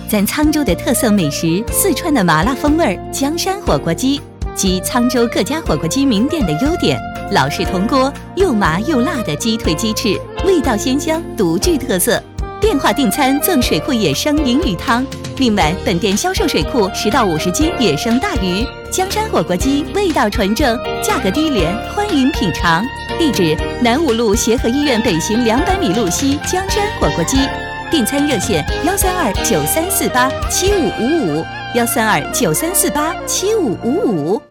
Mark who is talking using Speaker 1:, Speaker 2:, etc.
Speaker 1: 咱沧州的特色美食四川的麻辣风味江山火锅鸡及沧州各家火锅鸡名店的优点，老式铜锅，又麻又辣的鸡腿鸡翅，味道鲜香，独具特色。电话订餐赠水库野生银鱼汤，另外本店销售水库10到50斤野生大鱼。江山火锅鸡味道纯正，价格低廉，欢迎品尝。地址：南五路协和医院北行200米路西江山火锅鸡。订餐热线：13293487555，13293487555。